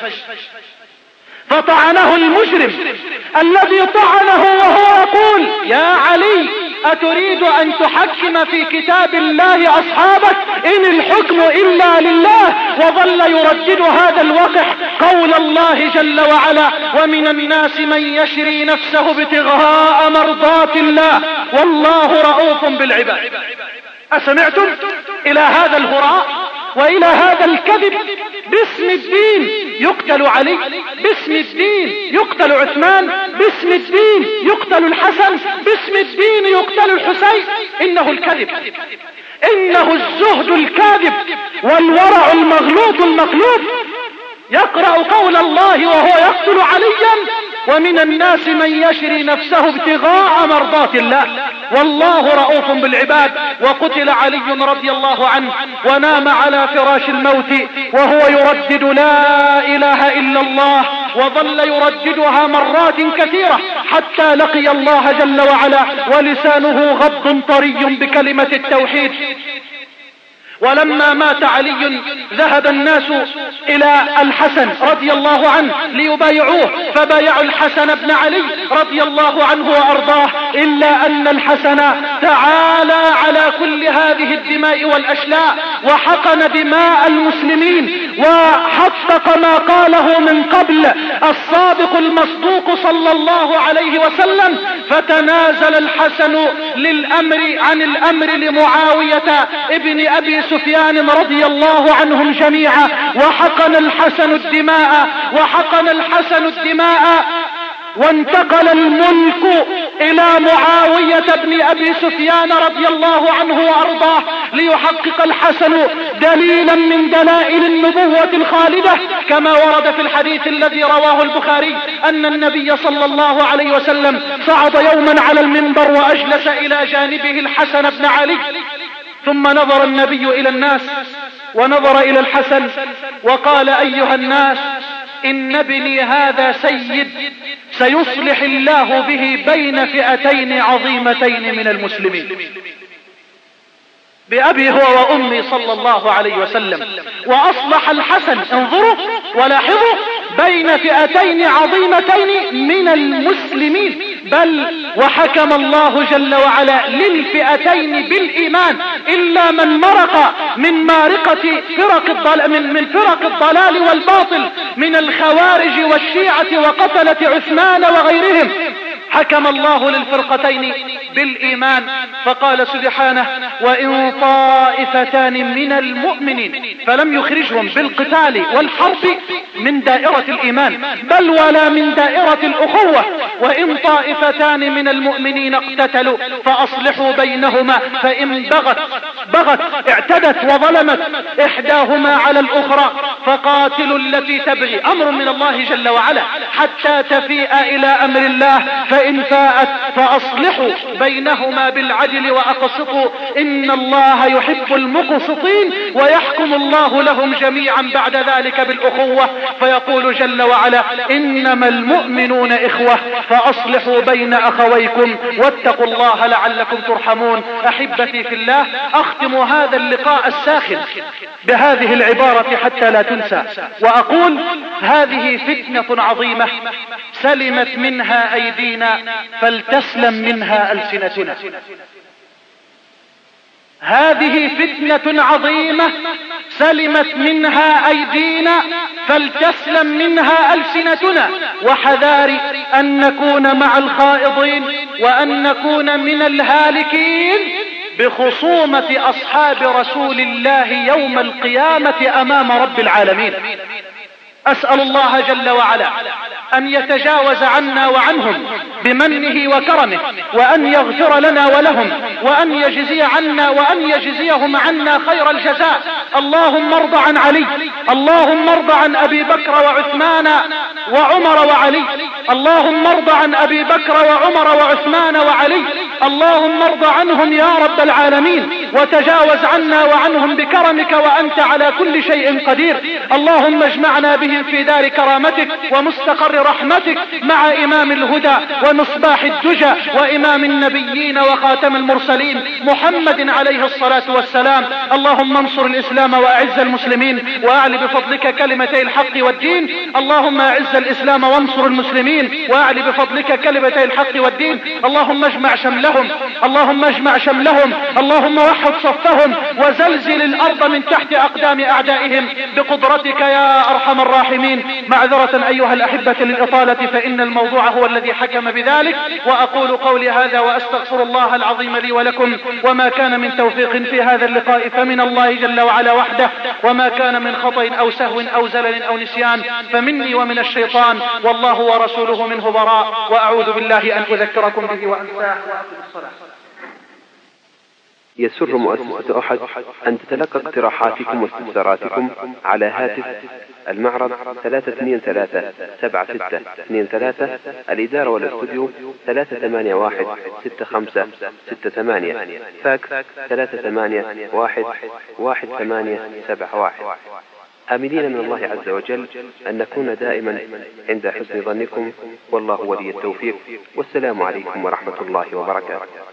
فطعنه المجرم الذي طعنه وهو يقول: يا علي، أتريد أن تحكم في كتاب الله أصحابك؟ إن الحكم إلا لله. وظل يردد هذا الوقح قول الله جل وعلا: ومن الناس من يشري نفسه ابتغاء مرضات الله والله رؤوف بالعباد. أسمعتم إلى هذا الهراء وإلى هذا الكذب؟ باسم الدين يقتل علي، باسم الدين يقتل عثمان، باسم الدين يقتل الحسن، باسم الدين يقتل الحسين. إنه الكذب، إنه الزهد الكاذب والورع المغلوط المقلوب. يقرأ قول الله وهو يقتل عليا: ومن الناس من يشري نفسه ابتغاء مرضات الله والله رؤوف بالعباد. وقتل علي رضي الله عنه ونام على فراش الموت وهو يردد لا إله إلا الله، وظل يرددها مرات كثيرة حتى لقي الله جل وعلا ولسانه غض طري بكلمة التوحيد. ولما مات علي ذهب الناس إلى الحسن رضي الله عنه ليبايعوه، فبايعوا الحسن بن علي رضي الله عنه وأرضاه، إلا أن الحسن تعالى على كل هذه الدماء والأشلاء وحقن دماء المسلمين، وحقق ما قاله من قبل الصادق المصدوق صلى الله عليه وسلم. فتنازل الحسن للأمر عن الأمر لمعاوية ابن أبي سفيان رضي الله عنهم جميعا، وحقن الحسن الدماء وحقن الحسن الدماء وانتقل الملك إلى معاوية بن أبي سفيان رضي الله عنه وأرضاه، ليحقق الحسن دليلا من دلائل النبوة الخالدة، كما ورد في الحديث الذي رواه البخاري أن النبي صلى الله عليه وسلم صعد يوما على المنبر وأجلس إلى جانبه الحسن بن علي، ثم نظر النبي إلى الناس ونظر إلى الحسن وقال: أيها الناس، إن ابني هذا سيد سيصلح الله به بين فئتين عظيمتين من المسلمين. بأبي هو وأمي صلى الله عليه وسلم. وأصلح الحسن، انظروا ولاحظوا، بين فئتين عظيمتين من المسلمين، بل وحكم الله جل وعلا للفئتين بالإيمان، إلا من مرق من مارقة فرق الضلال من, من فرق الضلال والباطل من الخوارج والشيعة وقتلة عثمان وغيرهم. حكم الله للفرقتين بالإيمان. فقال سبحانه: وإن طائفتان من المؤمنين، فلم يخرجهم بالقتال والحرب من دائرة الإيمان، بل ولا من دائرة الأخوة. وإن طائفتان من المؤمنين اقتتلوا فأصلحوا بينهما، فإن بغت بغت اعتدت وظلمت إحداهما على الأخرى فقاتلوا التي تبغي، أمر من الله جل وعلا، حتى تفيء إلى أمر الله، فإن فاءت فأصلحوا بينهما بالعدل وأقسطوا إن الله يحب المقسطين، ويحكم الله لهم جميعا بعد ذلك بالأخوة. فيقول جل وعلا: إنما المؤمنون إخوة فأصلحوا بين أخويكم واتقوا الله لعلكم ترحمون. أحبتي في الله، أختم هذا اللقاء الساخن بهذه العبارة حتى لا تنسى، وأقول: هذه فتنة عظيمة سلمت منها أيدينا فلتسلم منها ألسنتنا. هذه فتنة عظيمة سلمت منها أيدينا فلتسلم منها ألسنتنا. وحذاري أن نكون مع الخائضين وأن نكون من الهالكين بخصومة أصحاب رسول الله يوم القيامة أمام رب العالمين. أسأل الله جل وعلا أن يتجاوز عنا وعنهم بمنه وكرمه، وأن يغفر لنا ولهم، وأن يجزي عنا وأن يجزيهم عنا خير الجزاء. اللهم ارض عن علي، اللهم ارض عن أبي بكر وعثمان وعمر وعلي، اللهم ارض عن أبي بكر وعمر وعثمان وعلي، اللهم ارض عنهم يا رب العالمين، وتجاوز عنا وعنهم بكرمك وأنت على كل شيء قدير. اللهم اجمعنا بهم في دار كرامتك ومستقر رحمتك مع إمام الهدى ومصباح الدجى وإمام النبيين وخاتم المرسلين محمد عليه الصلاة والسلام. اللهم انصر الإسلام وأعز المسلمين، وأعل بفضلك كلمتي الحق والدين. اللهم أعز الإسلام وانصر المسلمين، وأعل بفضلك كلمتي الحق والدين. اللهم اجمع شملهم، اللهم اجمع شملهم، اللهم وحد صفهم، وزلزل الأرض من تحت أقدام أعدائهم بقدرتك يا أرحم الراحمين. معذرة أيها الأحبة للإطالة، فإن الموضوع هو الذي حكم بذلك. وأقول قولي هذا وأستغفر الله العظيم لي ولكم، وما كان من توفيق في هذا اللقاء فمن الله جل وعلا وحده، وما كان من خطأ أو سهو أو زلل أو نسيان فمني ومن الشيطان، والله ورسوله منه براء. وأعوذ بالله أن أذكركم به وأنساه. وأقم الصلاة. يسر مؤسسة أحد أن تتلقى اقتراحاتكم واستفساراتكم على هاتف المعرض ثلاثة اثنين ثلاثة سبعة ستة اثنين ثلاثة، الإدارة والاستوديو ثلاثة ثمانية واحد ستة خمسة ستة ثمانية، فاكس ثلاثة ثمانية واحد واحد ثمانية سبعة واحد. آملين من الله عز وجل أن نكون دائما عند حسن ظنكم، والله ولي التوفيق. والسلام عليكم ورحمة الله وبركاته.